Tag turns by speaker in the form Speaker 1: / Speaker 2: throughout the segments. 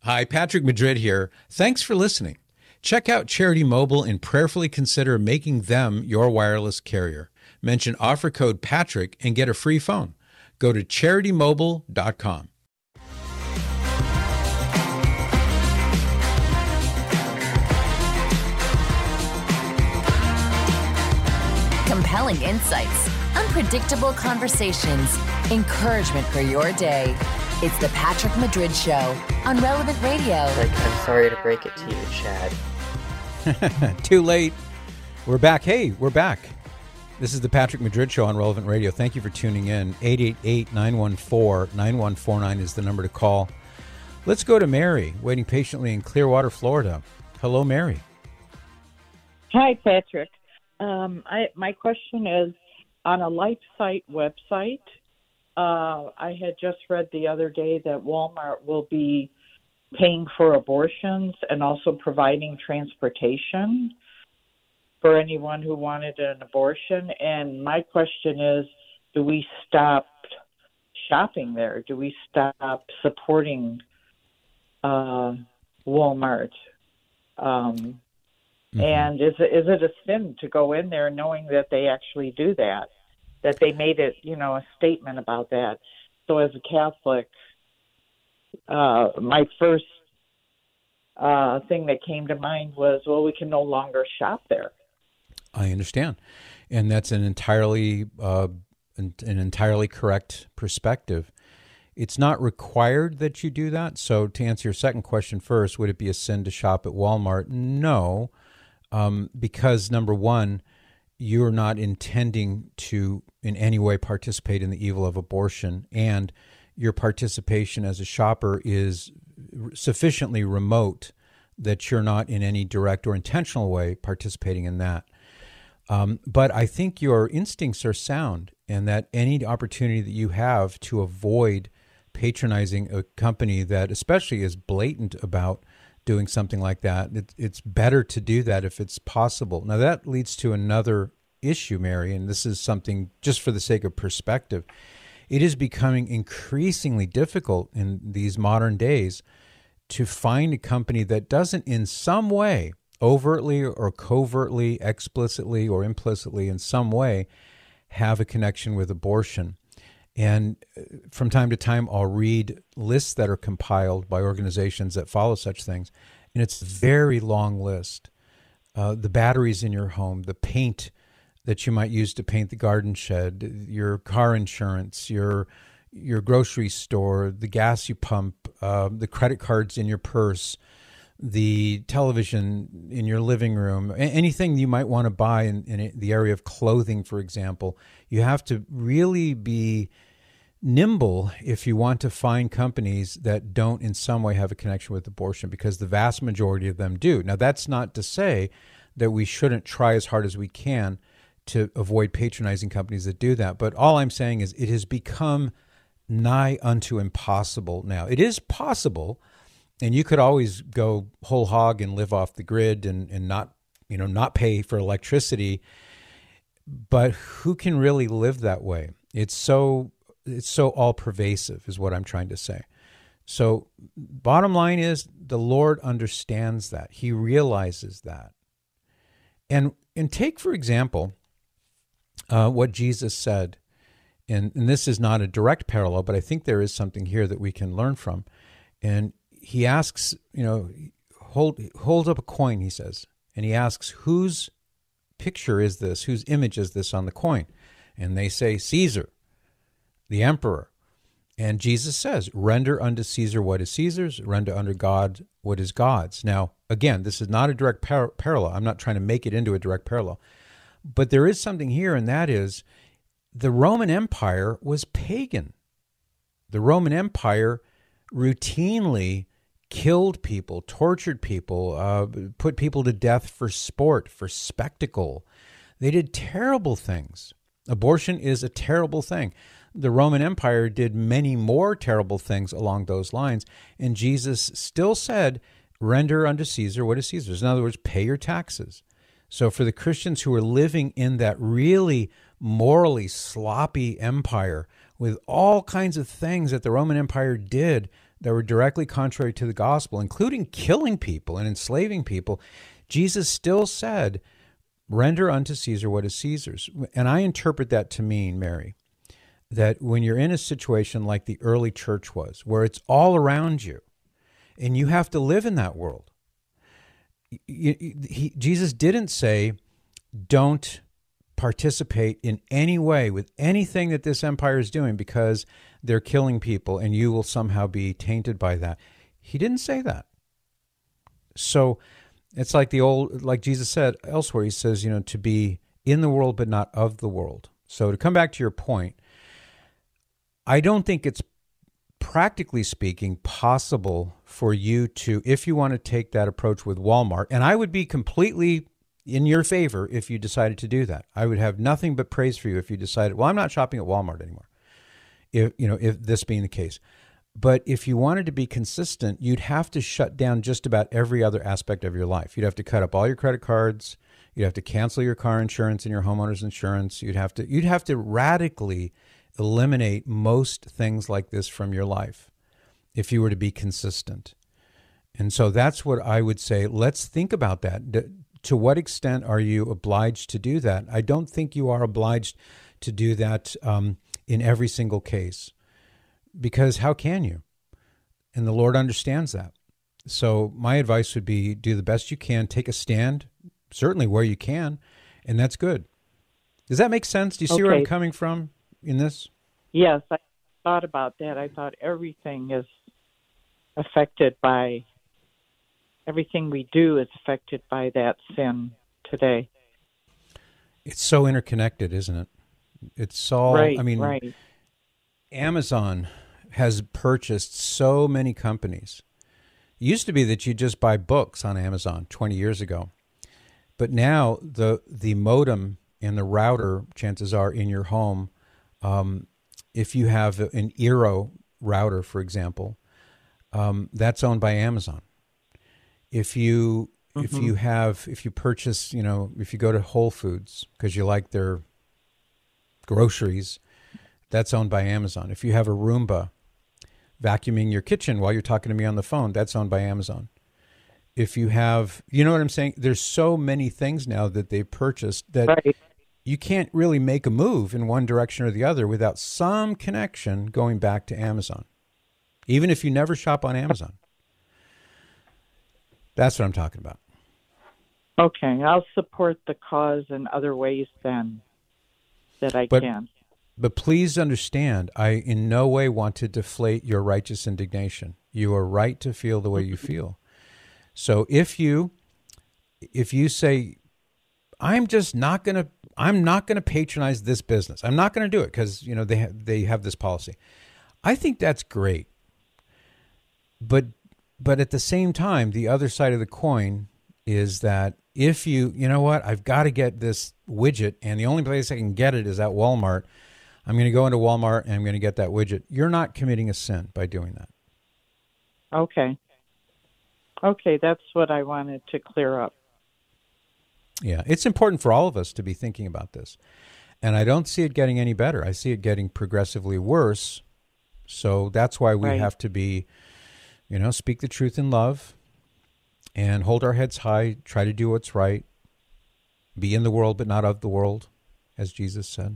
Speaker 1: Hi, Patrick Madrid here. Thanks for listening. Check out Charity Mobile and prayerfully consider making them your wireless carrier. Mention offer code Patrick and get a free phone. Go to CharityMobile.com.
Speaker 2: Compelling insights, unpredictable conversations, encouragement for your day. It's the Patrick Madrid Show on Relevant Radio.
Speaker 3: I'm sorry to break it to you, Chad.
Speaker 1: Too late. We're back. Hey, we're back. This is the Patrick Madrid Show on Relevant Radio. Thank you for tuning in. 888-914-9149 is the number to call. Let's go to Mary, waiting patiently in Clearwater, Florida. Hello, Mary.
Speaker 4: Hi, Patrick. My question is, on a LifeSite website, I had just read the other day that Walmart will be paying for abortions and also providing transportation for anyone who wanted an abortion. And my question is, do we stop shopping there? Do we stop supporting Walmart? And is it a sin to go in there knowing that they actually do that they made it, a statement about that? So as a Catholic, my first thing that came to mind was, well, we can no longer shop there.
Speaker 1: I understand. And that's an entirely correct perspective. It's not required that you do that. So to answer your second question first, would it be a sin to shop at Walmart? No, because number one, you're not intending to in any way participate in the evil of abortion, and your participation as a shopper is sufficiently remote that you're not in any direct or intentional way participating in that. But I think your instincts are sound, and that any opportunity that you have to avoid patronizing a company that especially is blatant about doing something like that, it's better to do that if it's possible. Now, that leads to another issue, Mary, and this is something just for the sake of perspective. It is becoming increasingly difficult in these modern days to find a company that doesn't in some way, overtly or covertly, explicitly or implicitly in some way, have a connection with abortion. And from time to time, I'll read lists that are compiled by organizations that follow such things, and it's a very long list. The batteries in your home, the paint that you might use to paint the garden shed, your car insurance, your grocery store, the gas you pump, the credit cards in your purse, the television in your living room, anything you might want to buy in the area of clothing, for example. You have to really be nimble if you want to find companies that don't in some way have a connection with abortion, because the vast majority of them do. Now, that's not to say that we shouldn't try as hard as we can to avoid patronizing companies that do that. But all I'm saying is it has become nigh unto impossible now. It is possible, and you could always go whole hog and live off the grid and not pay for electricity. But who can really live that way? It's so all pervasive is what I'm trying to say. So bottom line is the Lord understands that. He realizes that. And take, for example, what Jesus said, and this is not a direct parallel, but I think there is something here that we can learn from. And he asks, hold up a coin, he says, and he asks, whose picture is this? Whose image is this on the coin? And they say, Caesar, the emperor. And Jesus says, render unto Caesar what is Caesar's, render unto God what is God's. Now, again, this is not a direct parallel. I'm not trying to make it into a direct parallel. But there is something here, and that is the Roman Empire was pagan. The Roman Empire routinely killed people, tortured people, put people to death for sport, for spectacle. They did terrible things. Abortion is a terrible thing. The Roman Empire did many more terrible things along those lines, and Jesus still said, render unto Caesar what is Caesar's. In other words, pay your taxes. So for the Christians who are living in that really morally sloppy empire with all kinds of things that the Roman Empire did that were directly contrary to the gospel, including killing people and enslaving people, Jesus still said, render unto Caesar what is Caesar's. And I interpret that to mean, Mary, that when you're in a situation like the early church was, where it's all around you, and you have to live in that world, Jesus didn't say, don't participate in any way with anything that this empire is doing because they're killing people and you will somehow be tainted by that. He didn't say that. So it's like like Jesus said elsewhere, he says, to be in the world but not of the world. So to come back to your point, I don't think it's practically speaking possible for you to, if you want to take that approach with Walmart, and I would be completely in your favor if you decided to do that. I would have nothing but praise for you if you decided, well, I'm not shopping at Walmart anymore, if this being the case. But if you wanted to be consistent, you'd have to shut down just about every other aspect of your life. You'd have to cut up all your credit cards. You'd have to cancel your car insurance and your homeowner's insurance. You'd have to radically eliminate most things like this from your life if you were to be consistent. And so that's what I would say. Let's think about that. To what extent are you obliged to do that? I don't think you are obliged to do that in every single case, because how can you? And the Lord understands that. So my advice would be do the best you can, take a stand, certainly where you can, and that's good. Does that make sense? Do you see where I'm coming from in this?
Speaker 4: Yes, I thought about that. I thought everything is affected by, everything we do is affected by that sin today.
Speaker 1: It's so interconnected, isn't it? It's all,
Speaker 4: right,
Speaker 1: I mean,
Speaker 4: right.
Speaker 1: Amazon has purchased so many companies. It used to be that you just buy books on Amazon 20 years ago. But now the modem and the router, chances are, in your home, if you have an Eero router, for example, that's owned by Amazon. If you purchase, if you go to Whole Foods because you like their groceries, that's owned by Amazon. If you have a Roomba vacuuming your kitchen while you're talking to me on the phone, that's owned by Amazon. If you have, you know what I'm saying? There's so many things now that they've purchased that
Speaker 4: right.
Speaker 1: You can't really make a move in one direction or the other without some connection going back to Amazon, even if you never shop on Amazon. That's what I'm talking about.
Speaker 4: Okay, I'll support the cause in other ways then that I can.
Speaker 1: But please understand, I in no way want to deflate your righteous indignation. You are right to feel the way you feel. So if you say, I'm not going to patronize this business. I'm not going to do it because they have this policy. I think that's great. But at the same time, the other side of the coin is that if you know what, I've got to get this widget, and the only place I can get it is at Walmart. I'm going to go into Walmart and I'm going to get that widget. You're not committing a sin by doing that.
Speaker 4: Okay, that's what I wanted to clear up.
Speaker 1: Yeah, it's important for all of us to be thinking about this. And I don't see it getting any better. I see it getting progressively worse. So that's why we have to be, speak the truth in love and hold our heads high, try to do what's right, be in the world but not of the world, as Jesus said.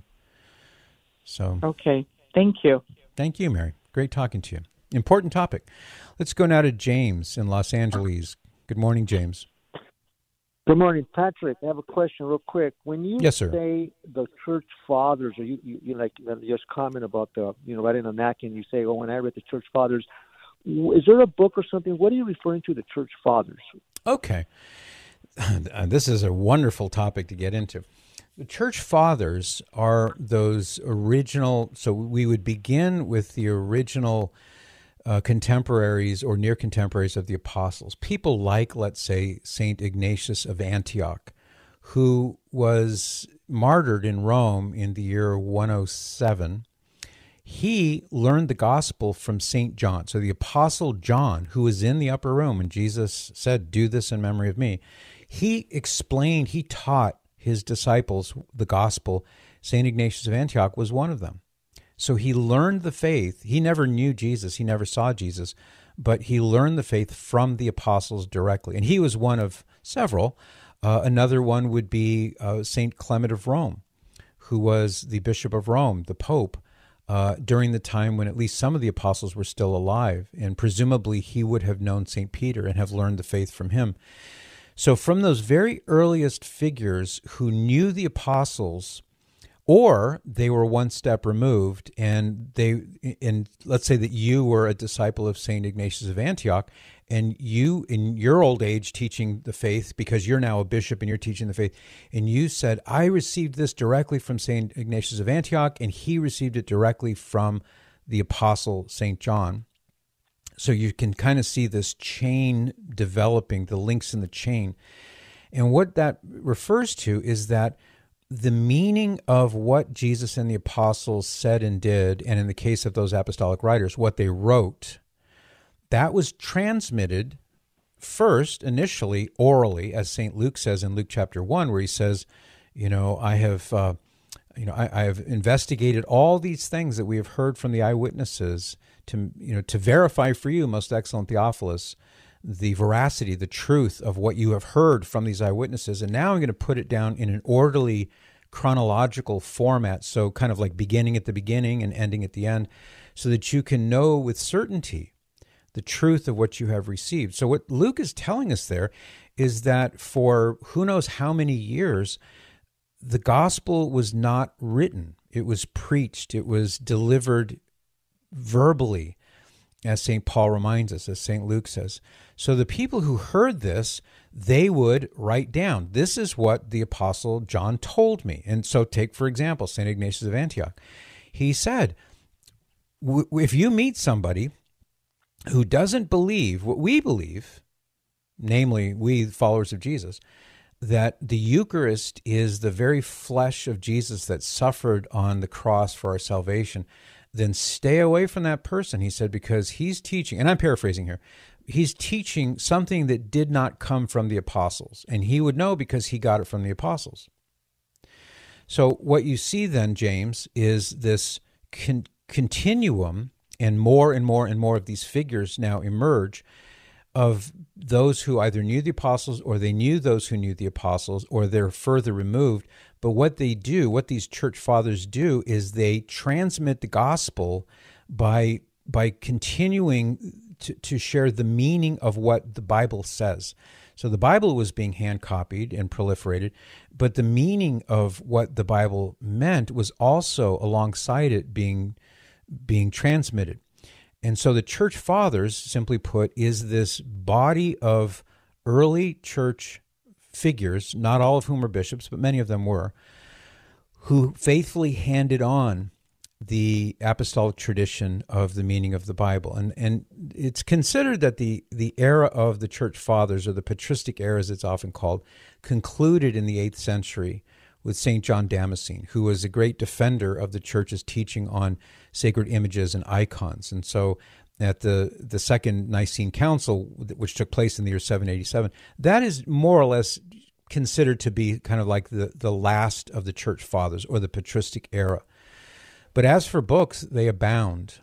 Speaker 1: So
Speaker 4: okay, thank you.
Speaker 1: Thank you, Mary. Great talking to you. Important topic. Let's go now to James in Los Angeles. Good morning, James.
Speaker 5: Good morning, Patrick. I have a question real quick. When you
Speaker 1: Yes, sir.
Speaker 5: say the church fathers, or you like just comment about the, writing a napkin, you say, when I read the church fathers, is there a book or something? What are you referring to, the church fathers?
Speaker 1: Okay. This is a wonderful topic to get into. The church fathers are those original, so we would begin with the original contemporaries or near contemporaries of the apostles. People like, let's say, St. Ignatius of Antioch, who was martyred in Rome in the year 107. He learned the gospel from St. John. So the apostle John, who was in the upper room, and Jesus said, do this in memory of me. He taught his disciples the gospel. St. Ignatius of Antioch was one of them. So he learned the faith. He never knew Jesus. He never saw Jesus. but he learned the faith from the apostles directly. And he was one of several. Another one would be St. Clement of Rome, who was the Bishop of Rome, the Pope, during the time when at least some of the apostles were still alive. And presumably he would have known St. Peter and have learned the faith from him. So from those very earliest figures who knew the apostles, or they were one step removed, and let's say that you were a disciple of St. Ignatius of Antioch, and you, in your old age, teaching the faith, because you're now a bishop and you're teaching the faith, and you said, I received this directly from St. Ignatius of Antioch, and he received it directly from the apostle St. John. So you can kind of see this chain developing, the links in the chain. And what that refers to is that the meaning of what Jesus and the apostles said and did, and in the case of those apostolic writers, what they wrote, that was transmitted first, initially, orally, as St. Luke says in Luke chapter 1, where he says, I have investigated all these things that we have heard from the eyewitnesses to verify for you, most excellent Theophilus, the veracity, the truth of what you have heard from these eyewitnesses. And now I'm going to put it down in an orderly, chronological format, so kind of like beginning at the beginning and ending at the end, so that you can know with certainty the truth of what you have received. So what Luke is telling us there is that for who knows how many years, the gospel was not written. It was preached. It was delivered verbally, as St. Paul reminds us, as St. Luke says. So the people who heard this, they would write down, this is what the apostle John told me. And so take, for example, St. Ignatius of Antioch. He said, if you meet somebody who doesn't believe what we believe, namely we followers of Jesus, that the Eucharist is the very flesh of Jesus that suffered on the cross for our salvation, then stay away from that person, he said, because he's teaching, and I'm paraphrasing here, he's teaching something that did not come from the apostles, and he would know because he got it from the apostles. So what you see then, James, is this continuum, and more of these figures now emerge of those who either knew the apostles or they knew those who knew the apostles, or they're further removed. But what they do, what these church fathers do, is they transmit the gospel by continuing to share the meaning of what the Bible says. So the Bible was being hand copied and proliferated, but the meaning of what the Bible meant was also alongside it being transmitted. And so the church fathers, simply put, is this body of early church figures, not all of whom are bishops, but many of them were, who faithfully handed on the apostolic tradition of the meaning of the Bible. And it's considered that the era of the church fathers, or the patristic era as it's often called, concluded in the 8th century with St. John Damascene, who was a great defender of the church's teaching on sacred images and icons. And so at the Second Nicene Council, which took place in the year 787, that is more or less considered to be kind of like the last of the church fathers, or the patristic era. But as for books, they abound.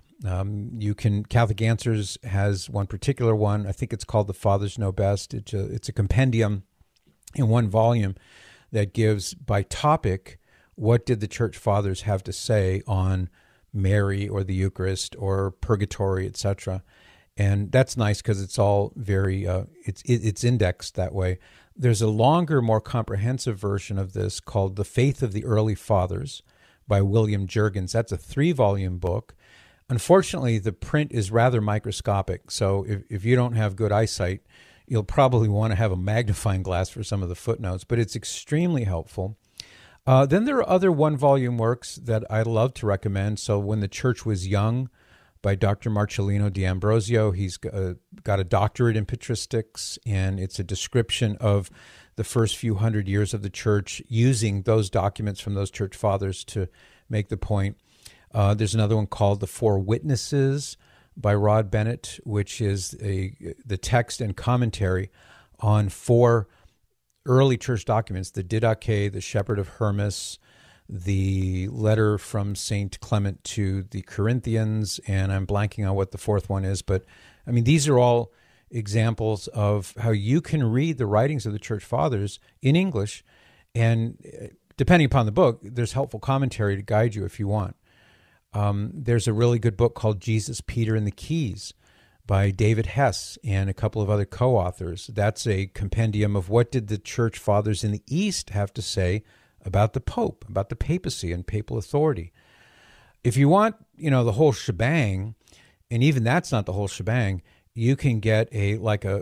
Speaker 1: Catholic Answers has one particular one. I think it's called The Fathers Know Best. It's a compendium in one volume that gives by topic what did the church fathers have to say on Mary or the Eucharist or purgatory, etc. And that's nice because it's all very it's indexed that way. There's a longer, more comprehensive version of this called The Faith of the Early Fathers by William Jurgens. That's a 3-volume book. Unfortunately, the print is rather microscopic, so if you don't have good eyesight, you'll probably want to have a magnifying glass for some of the footnotes, but it's extremely helpful. Then there are other 1-volume works that I love to recommend. So When the Church Was Young by Dr. Marcellino D'Ambrosio. He's got a doctorate in patristics, and it's a description of the first few hundred years of the church using those documents from those church fathers to make the point. There's another one called The Four Witnesses by Rod Bennett, which is the text and commentary on 4 early church documents: the Didache, the Shepherd of Hermas, the letter from St. Clement to the Corinthians, and I'm blanking on what the fourth one is, but I mean, these are all examples of how you can read the writings of the Church Fathers in English, and depending upon the book, there's helpful commentary to guide you if you want. There's a really good book called Jesus, Peter, and the Keys by David Hess and a couple of other co-authors. That's a compendium of what did the Church Fathers in the East have to say about the Pope, about the papacy and papal authority. If you want, the whole shebang, and even that's not the whole shebang, you can get a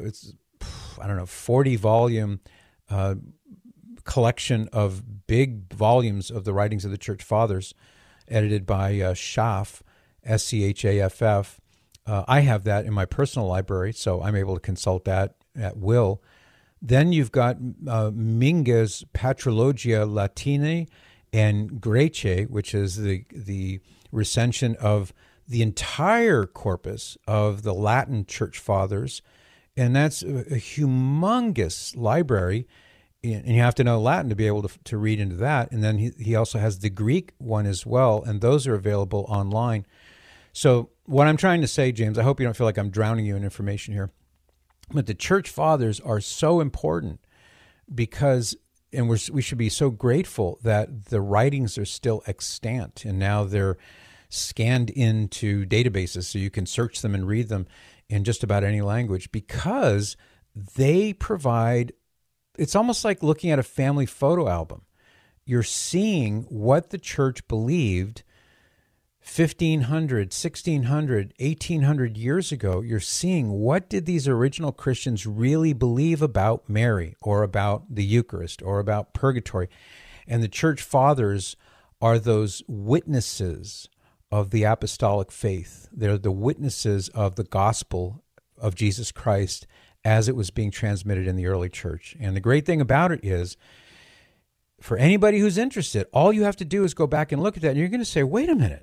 Speaker 1: 40-volume collection of big volumes of the writings of the Church Fathers, edited by Schaff, Schaff. I have that in my personal library, so I'm able to consult that at will. Then you've got Minga's Patrologia Latinae and Graece, which is the recension of the entire corpus of the Latin Church Fathers, and that's a humongous library, and you have to know Latin to be able to read into that. And then he also has the Greek one as well, and those are available online. So what I'm trying to say, James, I hope you don't feel like I'm drowning you in information here, but the Church Fathers are so important because, and we should be so grateful that the writings are still extant, and now they're scanned into databases so you can search them and read them in just about any language, because they provide, it's almost like looking at a family photo album. You're seeing what the church believed 1,500, 1,600, 1,800 years ago. You're seeing what did these original Christians really believe about Mary, or about the Eucharist, or about purgatory. And the Church Fathers are those witnesses of the apostolic faith. They're the witnesses of the gospel of Jesus Christ as it was being transmitted in the early church. And the great thing about it is, for anybody who's interested, all you have to do is go back and look at that, and you're going to say, wait a minute.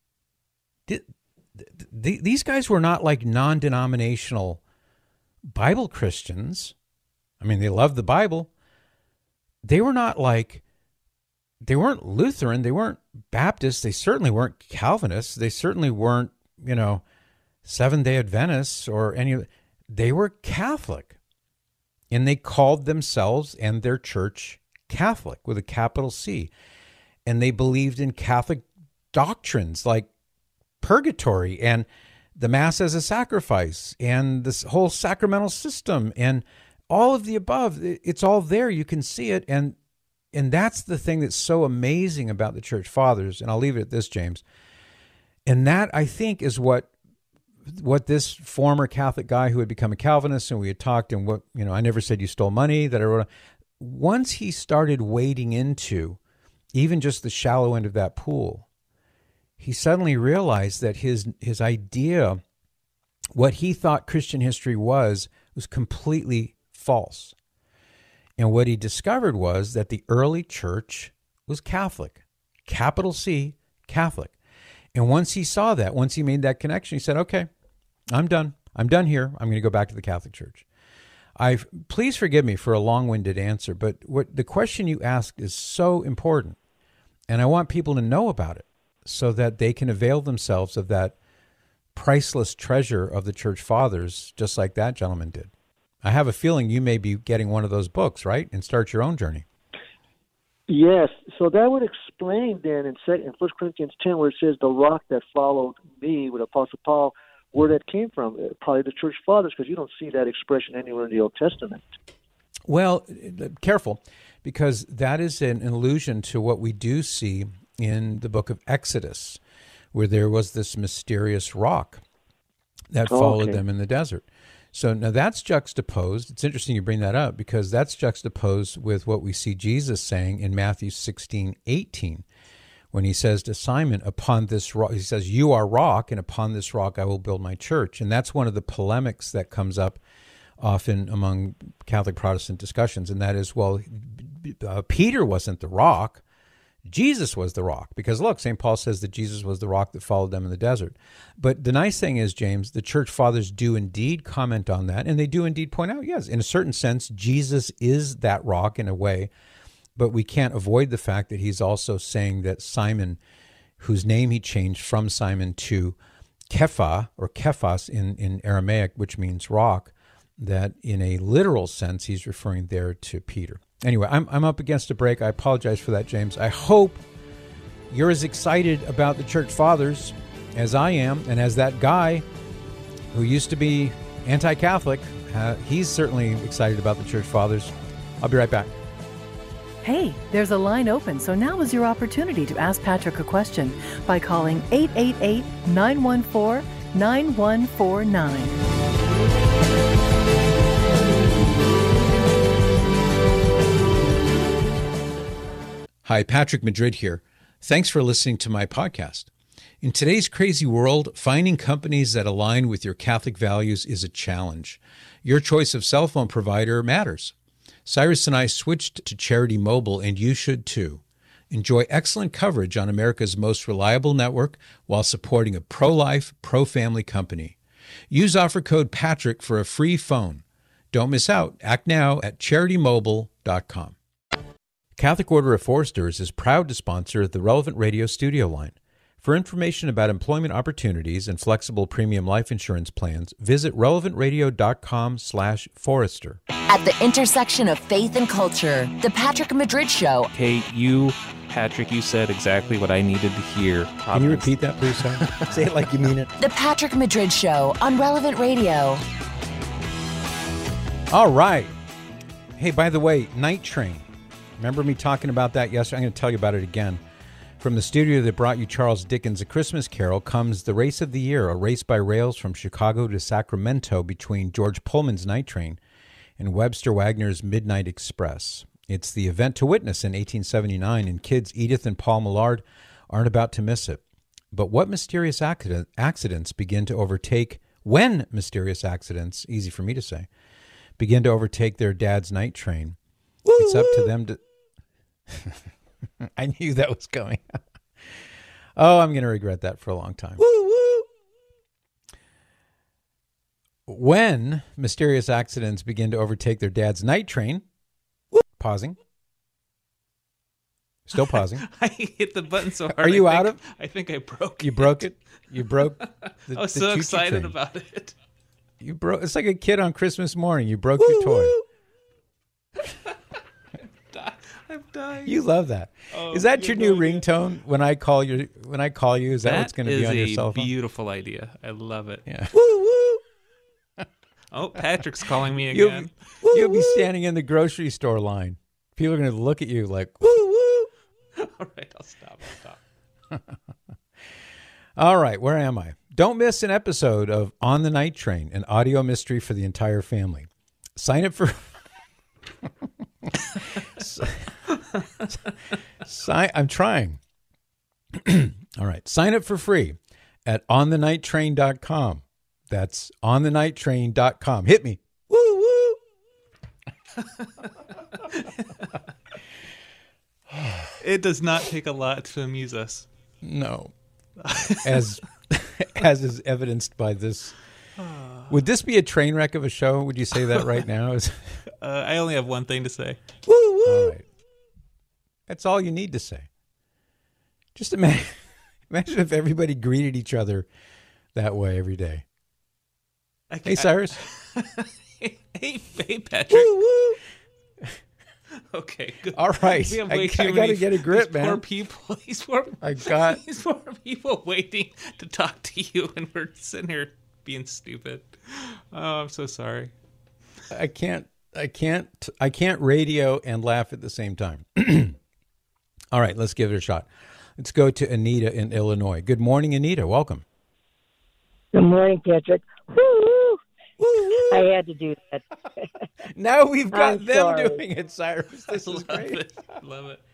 Speaker 1: These guys were not like non-denominational Bible Christians. I mean, they loved the Bible. They were not like, they weren't Lutheran, they weren't Baptist, they certainly weren't Calvinists, they certainly weren't, Seventh-day Adventists or any. They were Catholic, and they called themselves and their church Catholic with a capital C, and they believed in Catholic doctrines like purgatory and the Mass as a sacrifice and this whole sacramental system and all of the above. It's all there. You can see it. And that's the thing that's so amazing about the Church Fathers. And I'll leave it at this, James. And that, I think, is what this former Catholic guy who had become a Calvinist, and we had talked, and I never said you stole money, that I wrote. Once he started wading into even just the shallow end of that pool, he suddenly realized that his idea, what he thought Christian history was completely false. And what he discovered was that the early church was Catholic, capital C, Catholic. And once he saw that, once he made that connection, he said, okay, I'm done. I'm done here. I'm going to go back to the Catholic Church. Please forgive me for a long-winded answer, but what the question you asked is so important, and I want people to know about it so that they can avail themselves of that priceless treasure of the Church Fathers, just like that gentleman did. I have a feeling you may be getting one of those books, right, and start your own journey.
Speaker 5: Yes, so that would explain then in 1 Corinthians 10, where it says, the rock that followed me, with Apostle Paul, where that came from, probably the Church Fathers, because you don't see that expression anywhere in the Old Testament. Well,
Speaker 1: careful, because that is an allusion to what we do see in the book of Exodus, where there was this mysterious rock that followed them in the desert. So now that's juxtaposed. It's interesting you bring that up, because that's juxtaposed with what we see Jesus saying in Matthew 16:18, when he says to Simon, upon this rock, he says, you are rock, and upon this rock I will build my church. And that's one of the polemics that comes up often among Catholic Protestant discussions, and that is, well, Peter wasn't the rock, Jesus was the rock. Because look, St. Paul says that Jesus was the rock that followed them in the desert. But the nice thing is, James, the Church Fathers do indeed comment on that, and they do indeed point out, yes, in a certain sense, Jesus is that rock in a way. but we can't avoid the fact that he's also saying that Simon, whose name he changed from Simon to Kepha or Kephas in Aramaic, which means rock, that in a literal sense, he's referring there to Peter. Anyway, I'm up against a break. I apologize for that, James. I hope you're as excited about the Church Fathers as I am, and as that guy who used to be anti-Catholic, he's certainly excited about the Church Fathers. I'll be right back.
Speaker 6: Hey, there's a line open, so now is your opportunity to ask Patrick a question by calling 888-914-9149.
Speaker 1: Hi, Patrick Madrid here. Thanks for listening to my podcast. In today's crazy world, finding companies that align with your Catholic values is a challenge. Your choice of cell phone provider matters. Cyrus and I switched to Charity Mobile, and you should too. Enjoy excellent coverage on America's most reliable network while supporting a pro-life, pro-family company. Use offer code Patrick for a free phone. Don't miss out. Act now at CharityMobile.com. Catholic Order of Foresters is proud to sponsor the Relevant Radio studio line. For information about employment opportunities and flexible premium life insurance plans, visit relevantradio.com/forester.
Speaker 2: At the intersection of faith and culture, The Patrick Madrid Show.
Speaker 7: Hey, Patrick, you said exactly what I needed to hear.
Speaker 1: Can you repeat that, please, sir? Say it like you mean it.
Speaker 2: The Patrick Madrid Show on Relevant Radio.
Speaker 1: All right. Hey, by the way, Night Train. Remember me talking about that yesterday? I'm going to tell you about it again. From the studio that brought you Charles Dickens' A Christmas Carol comes the race of the year, a race by rails from Chicago to Sacramento between George Pullman's Night Train and Webster Wagner's Midnight Express. It's the event to witness in 1879, and kids Edith and Paul Millard aren't about to miss it. But what mysterious accidents begin to overtake, when mysterious accidents, easy for me to say, begin to overtake their dad's night train? It's up to them to... I knew that was coming. Oh, I'm going to regret that for a long time. When mysterious accidents begin to overtake their dad's night train, pausing. Still pausing.
Speaker 7: I hit the button so hard.
Speaker 1: Are you out of?
Speaker 7: I think I broke it.
Speaker 1: You broke it? You broke the
Speaker 7: I was so excited
Speaker 1: train.
Speaker 7: about it.
Speaker 1: You broke. It's like a kid on Christmas morning. You broke your toy.
Speaker 7: I'm dying.
Speaker 1: You love that. Is that your new ringtone when I call you? When I call you, is that what's going to be on your cell phone?
Speaker 7: That is a beautiful idea. I love it.
Speaker 1: Yeah.
Speaker 7: Oh, Patrick's calling me again.
Speaker 1: You'll be standing in the grocery store line. People are going to look at you like, woo, woo.
Speaker 7: All right, I'll stop.
Speaker 1: All right, where am I? Don't miss an episode of On the Night Train, an audio mystery for the entire family. Sign up for... I'm trying. All right. Sign up for free at onthenighttrain.com. That's onthenighttrain.com. Hit me. Woo, woo.
Speaker 7: It does not take a lot to amuse us.
Speaker 1: No. As is evidenced by this. Would this be a train wreck of a show? Would you say that right now?
Speaker 7: I only have one thing to say.
Speaker 1: Woo, woo. All right. That's all you need to say. Just imagine if everybody greeted each other that way every day. Hey, Cyrus.
Speaker 7: Hey, Patrick.
Speaker 1: Woo, woo.
Speaker 7: Okay, good.
Speaker 1: All right. I got to get a grip, man.
Speaker 7: Poor people. These poor people waiting to talk to you, and we're sitting here being stupid. Oh, I'm so sorry.
Speaker 1: I can't radio and laugh at the same time. All right, let's give it a shot. Let's go to Anita in Illinois. Good morning, Anita. Welcome.
Speaker 8: Good morning, Patrick. Woo! I had to do that.
Speaker 1: Now we've got them
Speaker 8: sorry.
Speaker 1: doing it, Cyrus. This is great.
Speaker 7: Love it.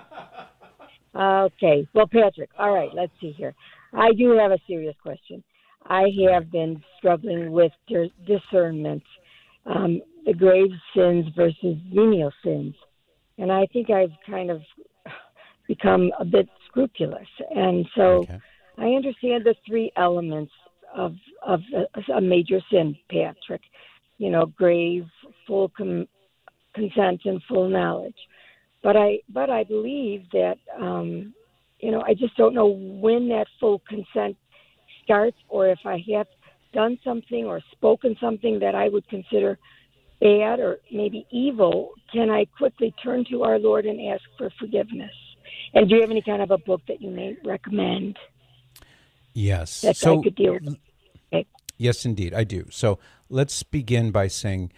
Speaker 8: Okay. Well, Patrick, all right, let's see here. I do have a serious question. I have been struggling with discernment, the grave sins versus venial sins. And I think I've kind of become a bit scrupulous. And so I understand the three elements of a major sin, Patrick. You know, grave, full consent, and full knowledge. But I believe that, I just don't know when that full consent starts, or if I have done something or spoken something that I would consider bad or maybe evil, can I quickly turn to our Lord and ask for forgiveness? And do you have any kind of a book that you may recommend?
Speaker 1: Yes.
Speaker 8: That I could deal with? Okay.
Speaker 1: Yes, indeed, I do. So let's begin by saying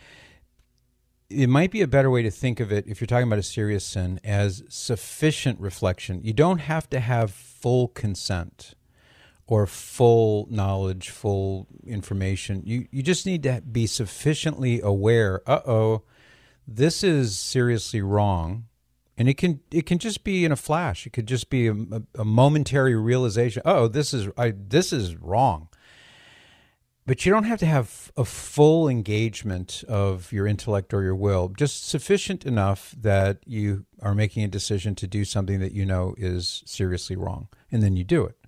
Speaker 1: it might be a better way to think of it, if you're talking about a serious sin, as sufficient reflection. You don't have to have full consent or full knowledge, full information. You just need to be sufficiently aware, this is seriously wrong. And it can just be in a flash. It could just be a momentary realization, this is wrong. But you don't have to have a full engagement of your intellect or your will, just sufficient enough that you are making a decision to do something that you know is seriously wrong, and then you do it.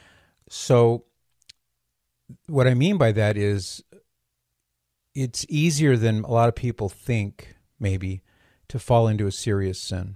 Speaker 1: So what I mean by that is it's easier than a lot of people think, maybe, to fall into a serious sin.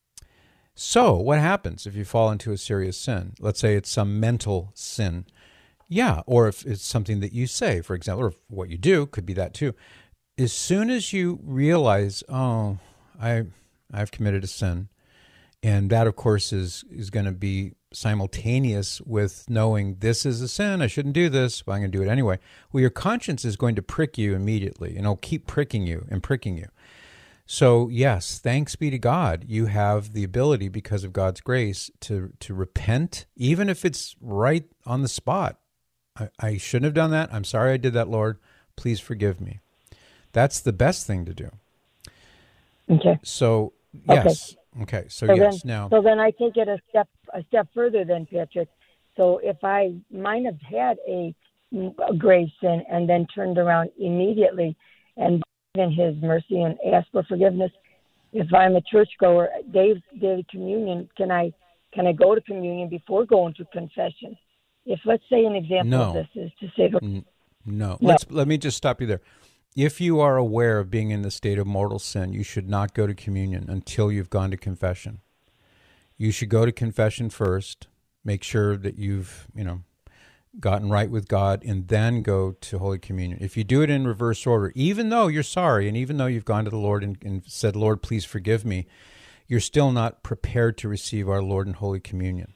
Speaker 1: So what happens if you fall into a serious sin? Let's say it's some mental sin. Yeah, or if it's something that you say, for example, or what you do, could be that too. As soon as you realize, I've committed a sin, and that, of course, is going to be simultaneous with knowing this is a sin, I shouldn't do this, but I'm going to do it anyway. Well, your conscience is going to prick you immediately, and it'll keep pricking you and pricking you. So, yes, thanks be to God, you have the ability, because of God's grace, to repent, even if it's right on the spot. I shouldn't have done that. I'm sorry I did that, Lord. Please forgive me. That's the best thing to do.
Speaker 8: Okay.
Speaker 1: So, yes. Okay. So yes.
Speaker 8: So then I take it a step further then, Patrick. So if I might have had a grave sin and then turned around immediately and in His mercy and asked for forgiveness, if I'm a churchgoer, daily communion, can I go to communion before going to confession? If, let's say, an example of this is to say,
Speaker 1: no. Let me just stop you there. If you are aware of being in the state of mortal sin, you should not go to communion until you've gone to confession. You should go to confession first, make sure that you've, gotten right with God, and then go to Holy Communion. If you do it in reverse order, even though you're sorry, and even though you've gone to the Lord and said, Lord, please forgive me, you're still not prepared to receive our Lord in Holy Communion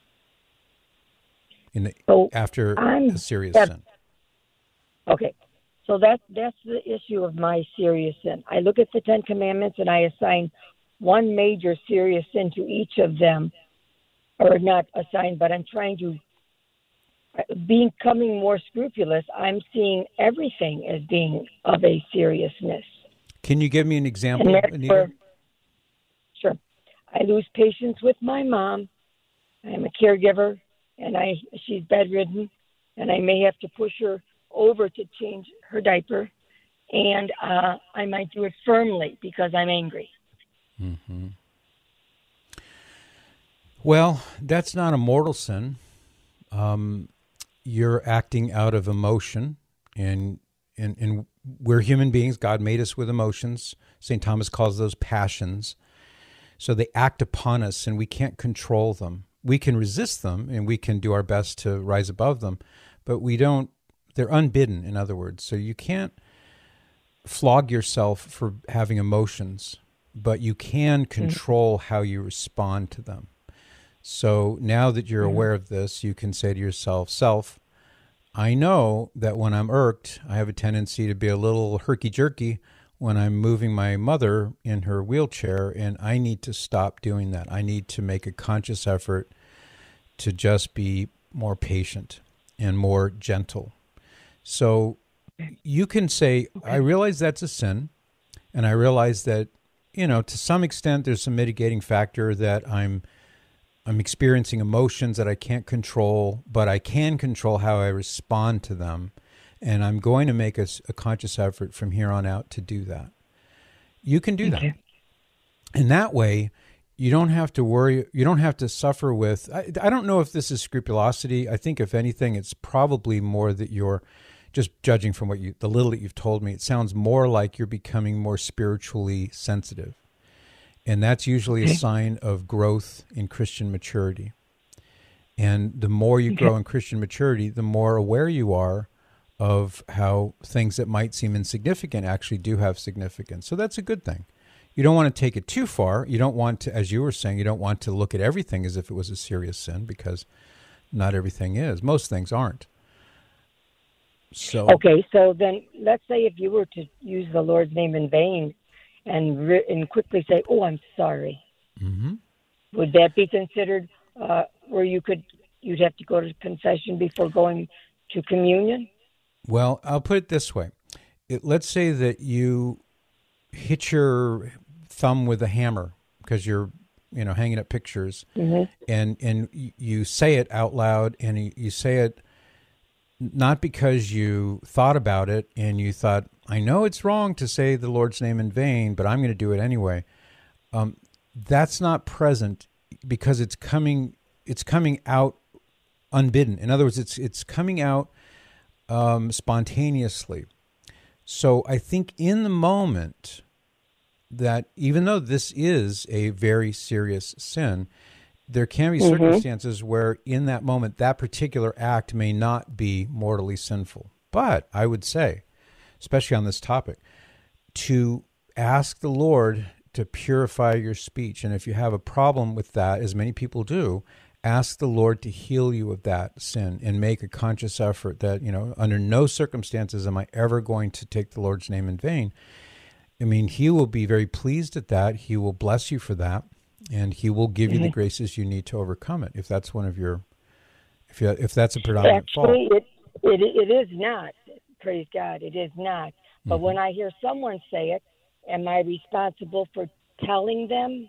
Speaker 1: after a serious sin.
Speaker 8: Okay. So that's the issue of my serious sin. I look at the Ten Commandments and I assign one major serious sin to each of them, or not assign, but I'm trying to, becoming more scrupulous, I'm seeing everything as being of a seriousness.
Speaker 1: Can you give me an example, Anita?
Speaker 8: Sure. I lose patience with my mom. I am a caregiver, and she's bedridden, and I may have to push her over to change her diaper, and I might do it firmly because I'm angry.
Speaker 1: Mm-hmm. Well, that's not a mortal sin. You're acting out of emotion, and we're human beings. God made us with emotions. St. Thomas calls those passions. So they act upon us, and we can't control them. We can resist them, and we can do our best to rise above them, but we don't. They're unbidden, in other words. So you can't flog yourself for having emotions, but you can control how you respond to them. So now that you're aware of this, you can say to yourself, Self, I know that when I'm irked, I have a tendency to be a little herky-jerky when I'm moving my mother in her wheelchair, and I need to stop doing that. I need to make a conscious effort to just be more patient and more gentle. So you can say, I realize that's a sin, and I realize that, to some extent there's some mitigating factor that I'm experiencing emotions that I can't control, but I can control how I respond to them, and I'm going to make a conscious effort from here on out to do that. You can do that. And that way, you don't have to worry, you don't have to suffer with, I don't know if this is scrupulosity. I think if anything, it's probably more that you're, just judging from the little that you've told me, it sounds more like you're becoming more spiritually sensitive. And that's usually a sign of growth in Christian maturity. And the more you grow in Christian maturity, the more aware you are of how things that might seem insignificant actually do have significance. So that's a good thing. You don't want to take it too far. You don't want to, as you were saying, you don't want to look at everything as if it was a serious sin, because not everything is. Most things aren't. So
Speaker 8: okay, so then let's say if you were to use the Lord's name in vain and quickly say, "Oh, I'm sorry," would that be considered where you'd have to go to confession before going to communion?
Speaker 1: Well, I'll put it this way. Let's say that you hit your thumb with a hammer because you're hanging up pictures, and you say it out loud, and you say it not because you thought about it and you thought, I know it's wrong to say the Lord's name in vain, but I'm going to do it anyway. That's not present because it's coming out unbidden. In other words, it's coming out spontaneously. So I think in the moment that even though this is a very serious sin, there can be circumstances where in that moment, that particular act may not be mortally sinful. But I would say, especially on this topic, to ask the Lord to purify your speech. And if you have a problem with that, as many people do, ask the Lord to heal you of that sin and make a conscious effort that, under no circumstances am I ever going to take the Lord's name in vain. I mean, he will be very pleased at that. He will bless you for that. And he will give you the graces you need to overcome it. If that's one of your, if that's a predominant fault.
Speaker 8: Actually, it is not. Praise God, it is not. But when I hear someone say it, am I responsible for telling them?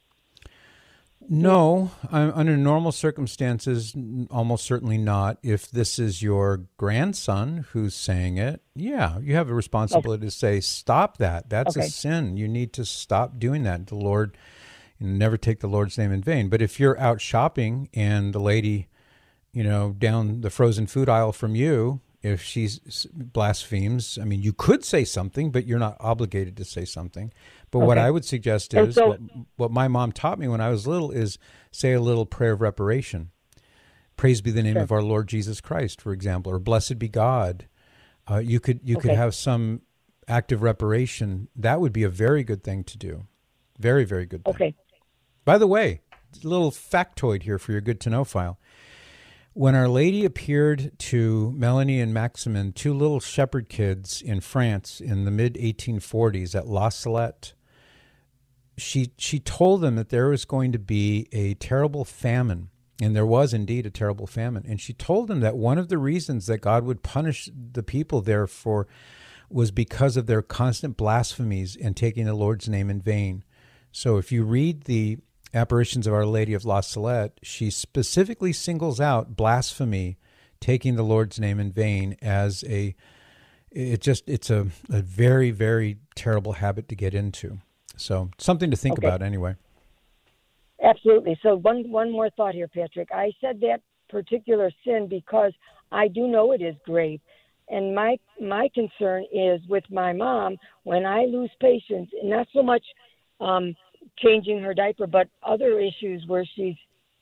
Speaker 1: No, under normal circumstances, almost certainly not. If this is your grandson who's saying it, yeah, you have a responsibility to say, stop that. That's a sin. You need to stop doing that. The Lord, never take the Lord's name in vain. But if you're out shopping and the lady, down the frozen food aisle from you, if she blasphemes, I mean, you could say something, but you're not obligated to say something. But what I would suggest is, what my mom taught me when I was little is say a little prayer of reparation. Praise be the name of our Lord Jesus Christ, for example, or blessed be God. You could have some act of reparation. That would be a very good thing to do. Very, very good thing.
Speaker 8: Okay.
Speaker 1: By the way, a little factoid here for your good to know file. When Our Lady appeared to Melanie and Maximin, two little shepherd kids in France in the mid-1840s at La Salette, she told them that there was going to be a terrible famine, and there was indeed a terrible famine. And she told them that one of the reasons that God would punish the people there was because of their constant blasphemies and taking the Lord's name in vain. So if you read the Apparitions of Our Lady of La Salette, she specifically singles out blasphemy, taking the Lord's name in vain, as it's a very, very terrible habit to get into. So something to think about anyway.
Speaker 8: Absolutely. So one more thought here, Patrick. I said that particular sin because I do know it is grave. And my concern is with my mom, when I lose patience, and not so much changing her diaper, but other issues where she's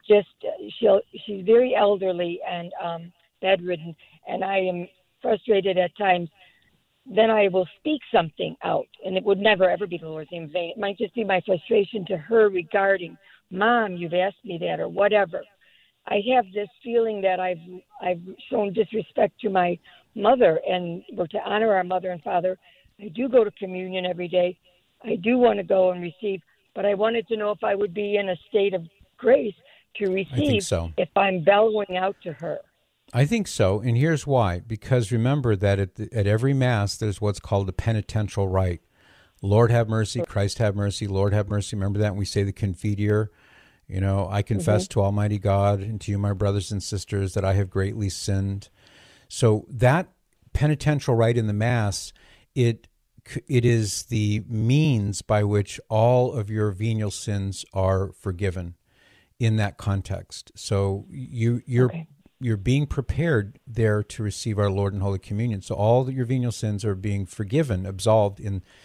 Speaker 8: very elderly and bedridden, and I am frustrated at times. Then I will speak something out, and it would never ever be the Lord's name in vain. It might just be my frustration to her regarding, Mom, you've asked me that, or whatever. I have this feeling that I've shown disrespect to my mother, and we're to honor our mother and father. I do go to communion every day. I do want to go and receive, but I wanted to know if I would be in a state of grace to receive if I'm bellowing out to her.
Speaker 1: I think so, and here's why. Because remember that at every Mass, there's what's called the penitential rite. Lord have mercy, Christ have mercy, Lord have mercy. Remember that when we say the Confiteor? I confess to Almighty God and to you, my brothers and sisters, that I have greatly sinned. So that penitential rite in the Mass, it is the means by which all of your venial sins are forgiven in that context. So you're being prepared there to receive our Lord in Holy Communion. So all your venial sins are being forgiven, absolved in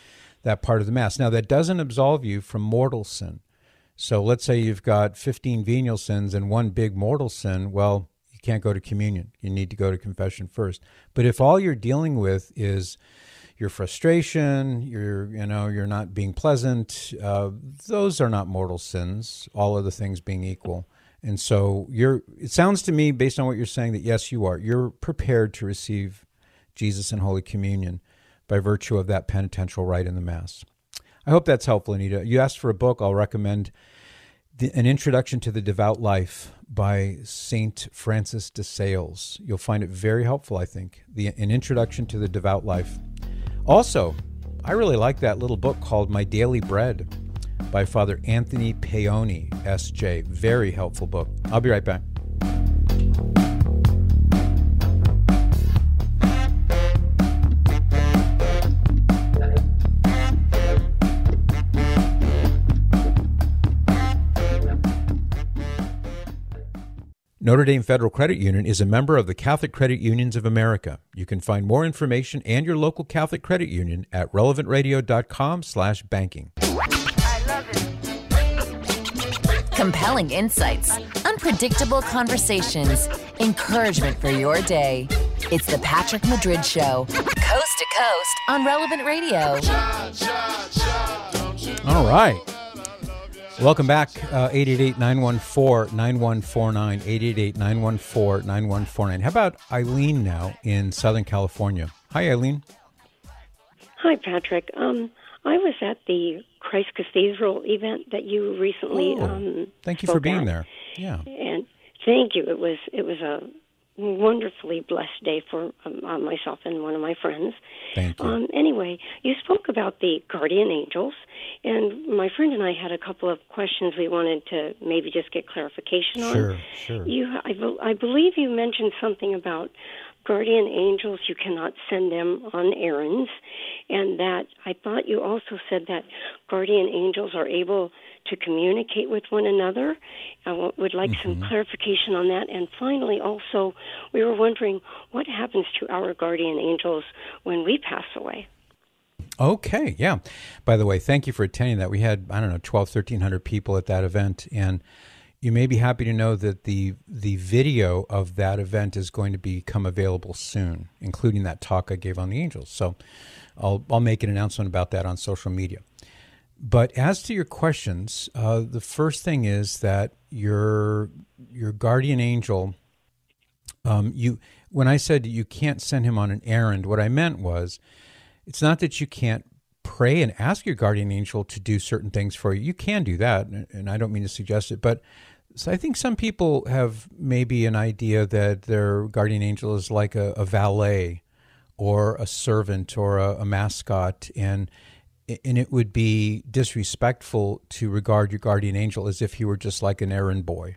Speaker 1: that part of the Mass. Now, that doesn't absolve you from mortal sin. So let's say you've got 15 venial sins and one big mortal sin. Well, you can't go to communion. You need to go to confession first. But if all you're dealing with is your frustration, you're not being pleasant, those are not mortal sins, all other things being equal. And so it sounds to me, based on what you're saying, that yes, you are. You're prepared to receive Jesus in Holy Communion by virtue of that penitential rite in the Mass. I hope that's helpful, Anita. You asked for a book. I'll recommend An Introduction to the Devout Life by St. Francis de Sales. You'll find it very helpful, I think. An Introduction to the Devout Life. Also, I really like that little book called My Daily Bread by Father Anthony Peoni, S.J. Very helpful book. I'll be right back. Notre Dame Federal Credit Union is a member of the Catholic Credit Unions of America. You can find more information and your local Catholic credit union at relevantradio.com/banking.
Speaker 2: I love it. Compelling insights, unpredictable conversations, encouragement for your day. It's the Patrick Madrid Show, coast to coast on Relevant Radio.
Speaker 1: All right. Welcome back, 888-914-9149, 888-914-9149. How about Eileen now in Southern California? Hi, Eileen.
Speaker 9: Hi, Patrick. I was at the Christ Cathedral event that you recently
Speaker 1: thank you for being there. Yeah.
Speaker 9: And thank you. It was a wonderfully blessed day for myself and one of my friends.
Speaker 1: Thank you.
Speaker 9: Anyway, you spoke about the guardian angels, and my friend and I had a couple of questions we wanted to maybe just get clarification on.
Speaker 1: Sure.
Speaker 9: I believe you mentioned something about guardian angels, you cannot send them on errands, and that I thought you also said that guardian angels are able to communicate with one another. I would like some clarification on that. And finally, also, we were wondering what happens to our guardian angels when we pass away.
Speaker 1: Okay, yeah. By the way, thank you for attending that. We had, 1,200 people at that event, and you may be happy to know that the video of that event is going to become available soon, including that talk I gave on the angels. So I'll make an announcement about that on social media. But as to your questions, the first thing is that your guardian angel, when I said you can't send him on an errand, what I meant was it's not that you can't pray and ask your guardian angel to do certain things for you. You can do that, and I don't mean to suggest it, but so I think some people have maybe an idea that their guardian angel is like a valet or a servant or a mascot, and it would be disrespectful to regard your guardian angel as if he were just like an errand boy.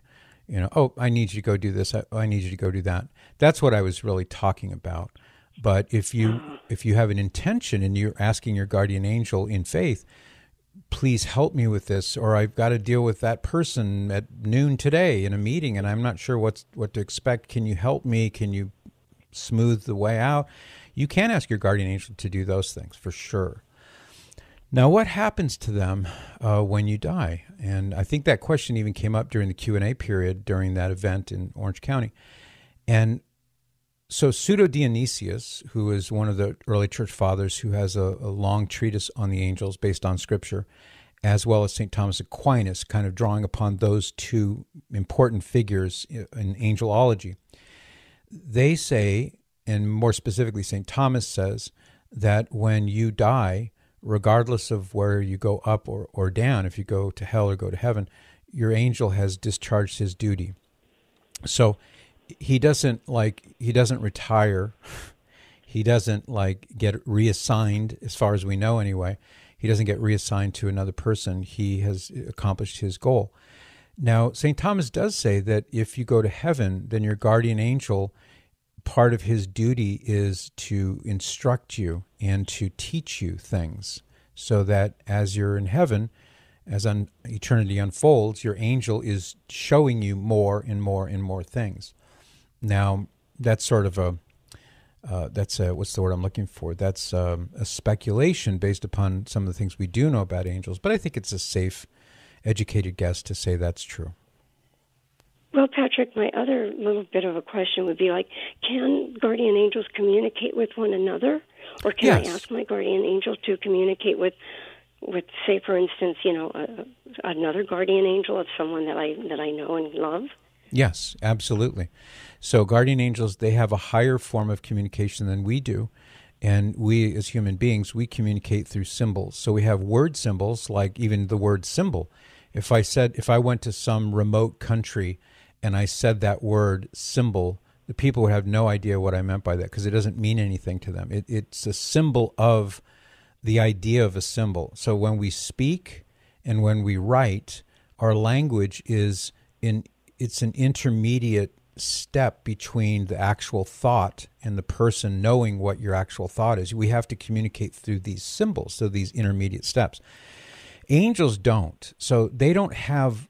Speaker 1: I need you to go do this. I need you to go do that. That's what I was really talking about. But if you have an intention and you're asking your guardian angel in faith, please help me with this, or I've got to deal with that person at noon today in a meeting and I'm not sure what to expect. Can you help me? Can you smooth the way out? You can ask your guardian angel to do those things for sure. Now, what happens to them when you die? And I think that question even came up during the Q&A period during that event in Orange County. And so Pseudo Dionysius, who is one of the early church fathers who has a long treatise on the angels based on Scripture, as well as St. Thomas Aquinas, kind of drawing upon those two important figures in angelology, they say, and more specifically St. Thomas says, that when you die, regardless of where you go up or down, if you go to hell or go to heaven, your angel has discharged his duty. So he doesn't retire. He doesn't get reassigned, as far as we know anyway. He doesn't get reassigned to another person. He has accomplished his goal. Now, St. Thomas does say that if you go to heaven, then your guardian angel, part of his duty is to instruct you and to teach you things, so that as you're in heaven, as eternity unfolds, your angel is showing you more and more and more things. Now, that's sort of That's what's the word I'm looking for? That's a speculation based upon some of the things we do know about angels. But I think it's a safe, educated guess to say that's true.
Speaker 9: Well, Patrick, my other little bit of a question would be like, can guardian angels communicate with one another? Or can I ask my guardian angel to communicate with, say, for instance, another guardian angel of someone that I know and love?
Speaker 1: Yes, absolutely. So guardian angels, they have a higher form of communication than we do. And we, as human beings, we communicate through symbols. So we have word symbols, like even the word symbol. If I went to some remote country and I said that word symbol, the people would have no idea what I meant by that because it doesn't mean anything to them. It's a symbol of the idea of a symbol. So when we speak and when we write, our language it's an intermediate step between the actual thought and the person knowing what your actual thought is. We have to communicate through these symbols, so these intermediate steps. Angels don't. So they don't have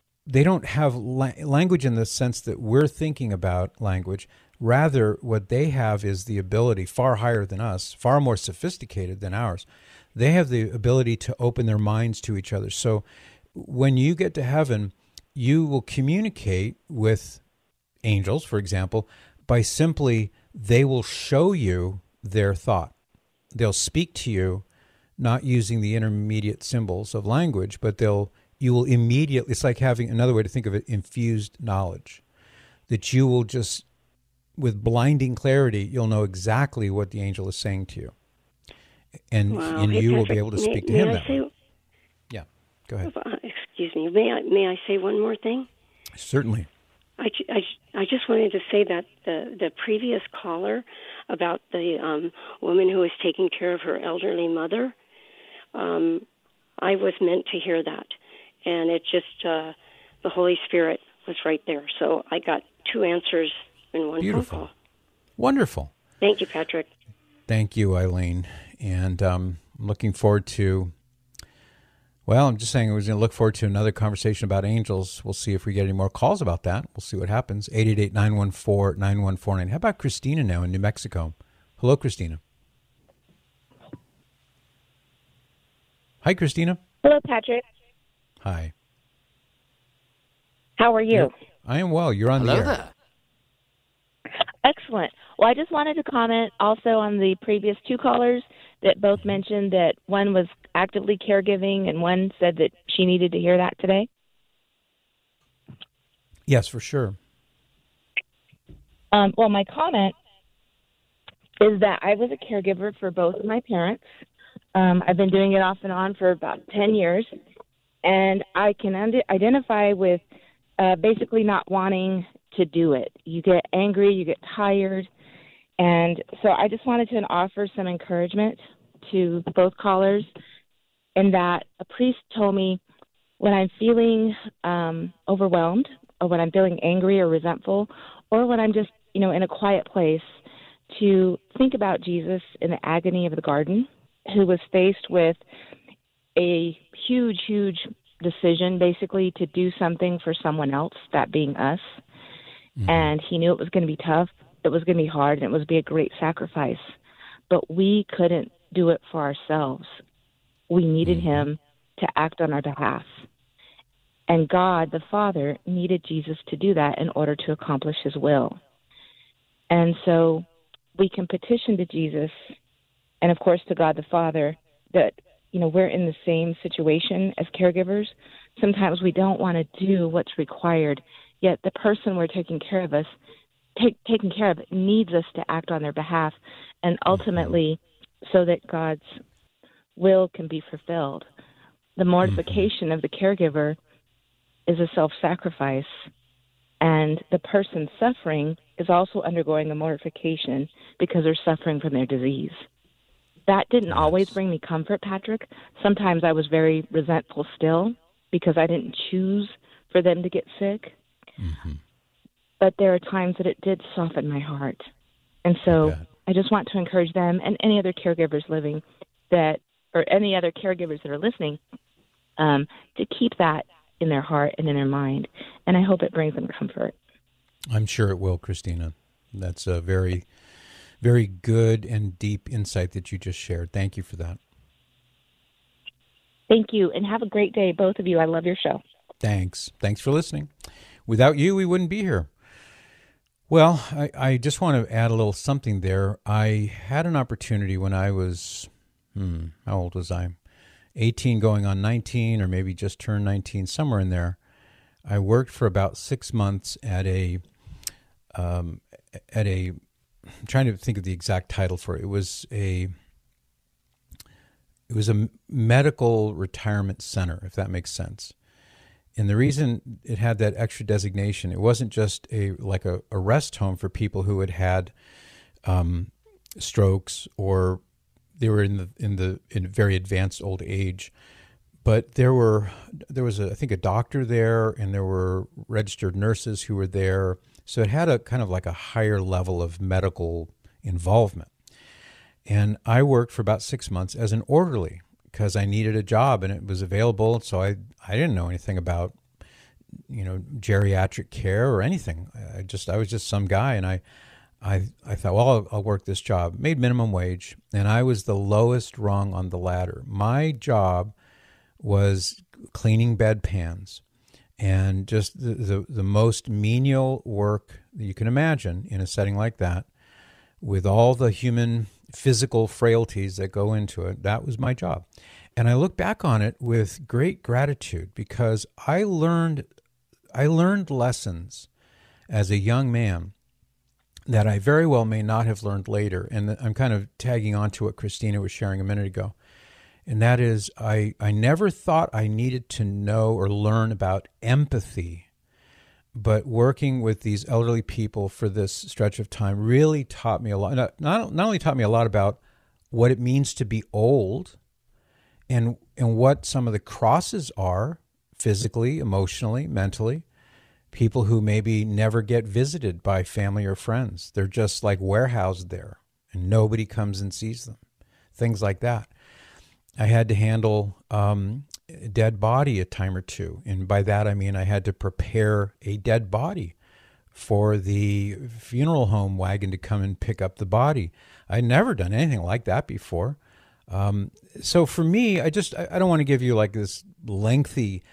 Speaker 1: language in the sense that we're thinking about language. Rather, what they have is the ability, far higher than us, far more sophisticated than ours. They have the ability to open their minds to each other. So when you get to heaven, you will communicate with angels, for example, by simply, they will show you their thought. They'll speak to you, not using the intermediate symbols of language, but you will immediately, it's like having, another way to think of it, infused knowledge, that you will just, with blinding clarity, you'll know exactly what the angel is saying to you. And,
Speaker 9: wow.
Speaker 1: and you will be able to speak to him that way. Yeah, go ahead.
Speaker 9: Excuse me. May I say one more thing?
Speaker 1: Certainly.
Speaker 9: I just wanted to say that the previous caller about the woman who was taking care of her elderly mother, I was meant to hear that. And it just, the Holy Spirit was right there. So I got two answers in one phone call.
Speaker 1: Wonderful.
Speaker 9: Thank you, Patrick.
Speaker 1: Thank you, Eileen. And I'm looking forward to, I'm just saying I was going to look forward to another conversation about angels. We'll see if we get any more calls about that. We'll see what happens. 888-914-9149. How about Christina now in New Mexico? Hello, Christina. Hi, Christina.
Speaker 10: Hello, Patrick.
Speaker 1: Hi.
Speaker 10: How are you?
Speaker 1: I am well. You're on the air.
Speaker 10: There. Excellent. Well, I just wanted to comment also on the previous two callers that both mentioned that one was actively caregiving and one said that she needed to hear that today.
Speaker 1: Yes, for sure.
Speaker 10: Well, my comment is that I was a caregiver for both of my parents. I've been doing it off and on for about 10 years. And I can identify with basically not wanting to do it. You get angry, you get tired. And so I just wanted to offer some encouragement to both callers in that a priest told me when I'm feeling overwhelmed or when I'm feeling angry or resentful or when I'm just, in a quiet place to think about Jesus in the agony of the garden, who was faced with a huge decision, basically, to do something for someone else, that being us. Mm-hmm. And he knew it was going to be tough, it was going to be hard, and it was be a great sacrifice. But we couldn't do it for ourselves. We needed him to act on our behalf. And God, the Father, needed Jesus to do that in order to accomplish his will. And so we can petition to Jesus and, of course, to God the Father that, we're in the same situation as caregivers. Sometimes we don't want to do what's required, yet the person we're taking care of needs us to act on their behalf, and ultimately so that God's will can be fulfilled. The mortification of the caregiver is a self-sacrifice, and the person suffering is also undergoing a mortification because they're suffering from their disease. That didn't always bring me comfort, Patrick. Sometimes I was very resentful still because I didn't choose for them to get sick. Mm-hmm. But there are times that it did soften my heart. And so I just want to encourage them and any other caregivers or any other caregivers that are listening to keep that in their heart and in their mind. And I hope it brings them comfort.
Speaker 1: I'm sure it will, Christina. That's a very, very good and deep insight that you just shared. Thank you for that.
Speaker 10: Thank you, and have a great day, both of you. I love your show.
Speaker 1: Thanks. Thanks for listening. Without you, we wouldn't be here. Well, I just want to add a little something there. I had an opportunity when I was, how old was I? 18 going on 19, or maybe just turned 19, somewhere in there. I worked for about 6 months at a, I'm trying to think of the exact title for it. It was a medical retirement center, if that makes sense. And the reason it had that extra designation, it wasn't just a rest home for people who had strokes, or they were in very advanced old age, but there was I think a doctor there, and there were registered nurses who were there. So it had a kind of like a higher level of medical involvement. And I worked for about 6 months as an orderly because I needed a job and it was available. So I didn't know anything about, geriatric care or anything. I was just some guy, and I thought, well, I'll work this job. Made minimum wage, and I was the lowest rung on the ladder. My job was cleaning bedpans, and just the most menial work that you can imagine in a setting like that, with all the human physical frailties that go into it. That was my job. And I look back on it with great gratitude, because I learned lessons as a young man that I very well may not have learned later. And I'm kind of tagging on to what Christina was sharing a minute ago. And that is, I never thought I needed to know or learn about empathy, but working with these elderly people for this stretch of time really taught me a lot. Not only taught me a lot about what it means to be old, and what some of the crosses are physically, emotionally, mentally. People who maybe never get visited by family or friends. They're just like warehoused there, and nobody comes and sees them. Things like that. I had to handle a dead body a time or two. And by that, I mean I had to prepare a dead body for the funeral home wagon to come and pick up the body. I'd never done anything like that before. So for me, I don't want to give you like this lengthy,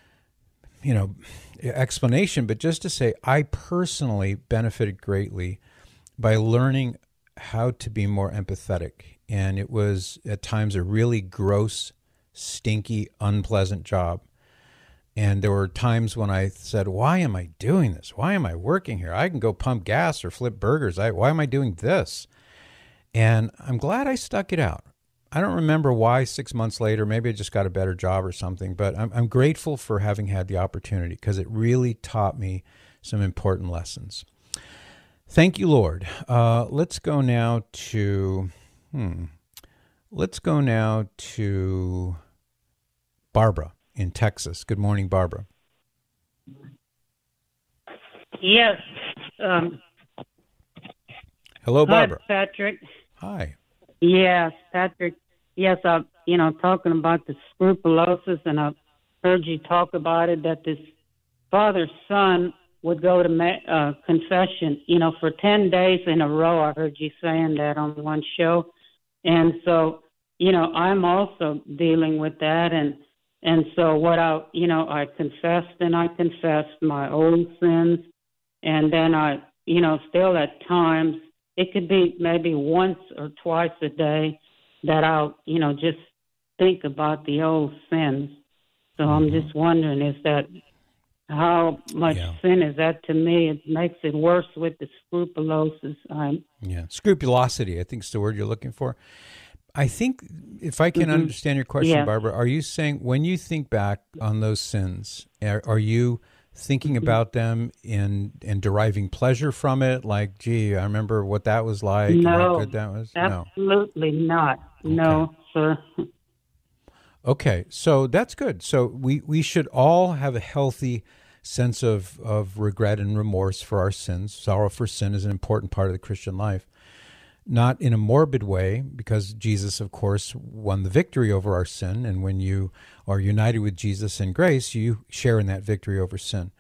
Speaker 1: explanation, but just to say I personally benefited greatly by learning how to be more empathetic. And it was at times a really gross, stinky, unpleasant job. And there were times when I said, why am I doing this? Why am I working here? I can go pump gas or flip burgers. Why am I doing this? And I'm glad I stuck it out. I don't remember why 6 months later. Maybe I just got a better job or something. But I'm grateful for having had the opportunity, because it really taught me some important lessons. Thank you, Lord. Let's go now to Barbara in Texas. Good morning, Barbara.
Speaker 11: Yes.
Speaker 1: Hello, Barbara.
Speaker 11: Hi, Patrick.
Speaker 1: Hi.
Speaker 11: Yes, Patrick. Yes, talking about the scrupulosity, and I've heard you talk about it, that this father's son would go to confession, for 10 days in a row. I heard you saying that on one show. And so, I'm also dealing with that. And so what I confessed my old sins. And then I still at times, it could be maybe once or twice a day that I'll, just think about the old sins. So I'm just wondering, is that how much sin is that to me? It makes it worse with the scrupulosity.
Speaker 1: Scrupulosity, I think is the word you're looking for. I think, if I can understand your question, Barbara, are you saying when you think back on those sins, are you thinking about them and deriving pleasure from it? Like, gee, I remember what that was like.
Speaker 11: No,
Speaker 1: and how good that was.
Speaker 11: Absolutely not. Okay. No, sir.
Speaker 1: Okay, so that's good. So we should all have a healthy sense of regret and remorse for our sins. Sorrow for sin is an important part of the Christian life. Not in a morbid way, because Jesus, of course, won the victory over our sin. And when you are united with Jesus in grace, you share in that victory over sin.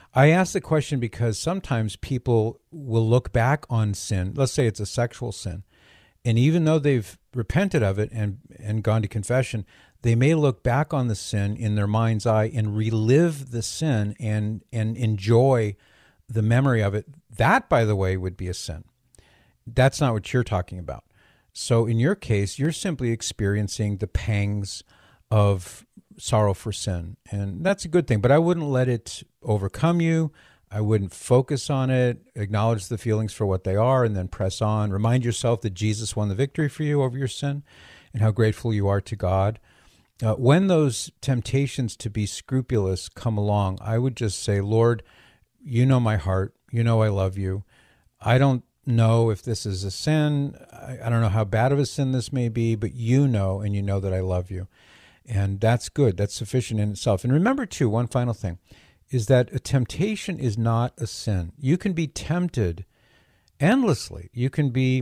Speaker 1: I ask the question because sometimes people will look back on sin. Let's say it's a sexual sin. And even though they've repented of it and gone to confession, they may look back on the sin in their mind's eye and relive the sin and enjoy the memory of it. That, by the way, would be a sin. That's not what you're talking about. So in your case, you're simply experiencing the pangs of sorrow for sin. And that's a good thing, but I wouldn't let it overcome you. I wouldn't focus on it, acknowledge the feelings for what they are, and then press on. Remind yourself that Jesus won the victory for you over your sin and how grateful you are to God. When those temptations to be scrupulous come along, I would just say, Lord, you know my heart. You know I love you. I don't know if this is a sin. I don't know how bad of a sin this may be, but you know, and you know that I love you. And that's good. That's sufficient in itself. And remember, too, one final thing, is that a temptation is not a sin. You can be tempted endlessly. You can be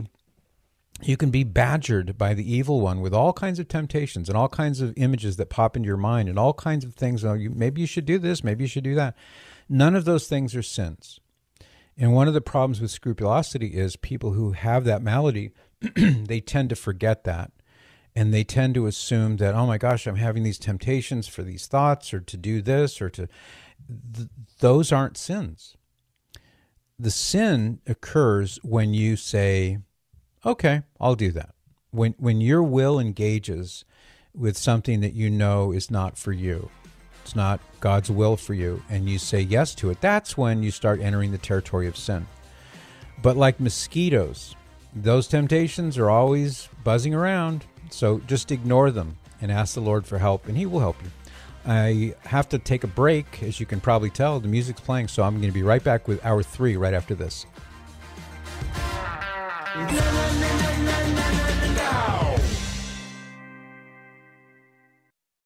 Speaker 1: badgered by the evil one with all kinds of temptations and all kinds of images that pop into your mind and all kinds of things. Maybe you should do this, maybe you should do that. None of those things are sins. And one of the problems with scrupulosity is people who have that malady, they tend to forget that. And they tend to assume that, oh my gosh, I'm having these temptations for these thoughts or to do this or to... Those aren't sins. The sin occurs when you say, okay, I'll do that. When your will engages with something that you know is not for you, it's not God's will for you, and you say yes to it, that's when you start entering the territory of sin. But like mosquitoes, those temptations are always buzzing around, so just ignore them and ask the Lord for help, and He will help you. I have to take a break, as you can probably tell. The music's playing, so I'm going to be right back with Hour 3 right after this.